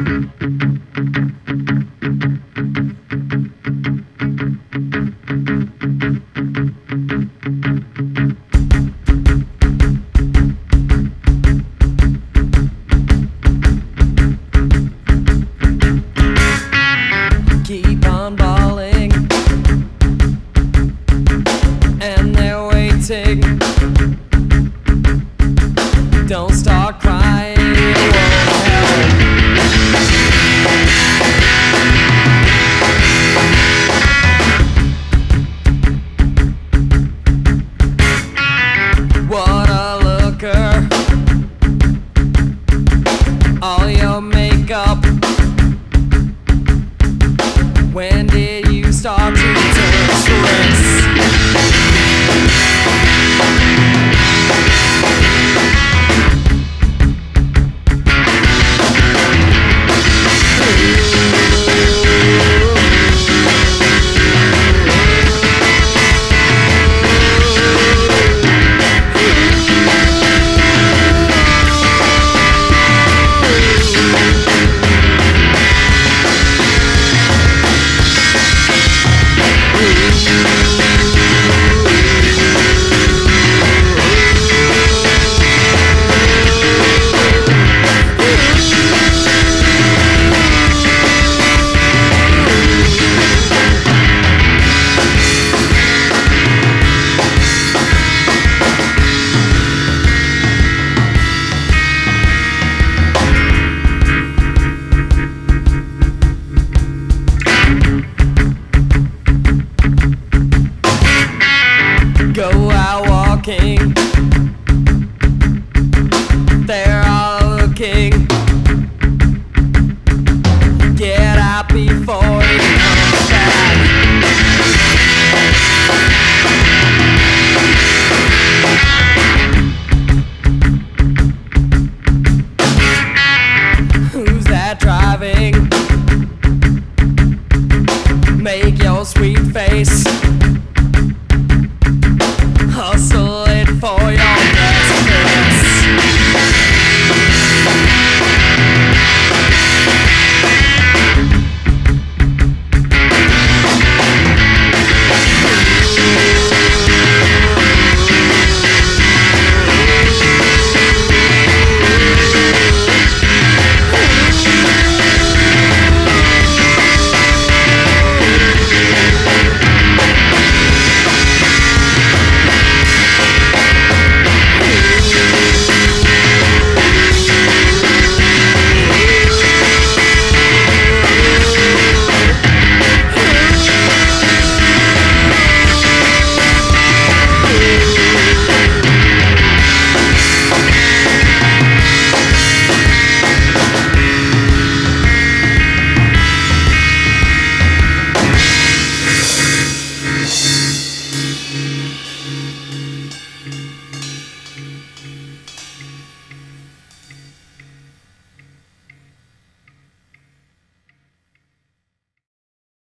Keep on balling, and they're waiting. Don't start crying, it won't help. What a looker, all your makeup. When did you start to turn tricks? Go out walking, they're all looking. Get out before he comes back. Who's that driving? Make your sweet face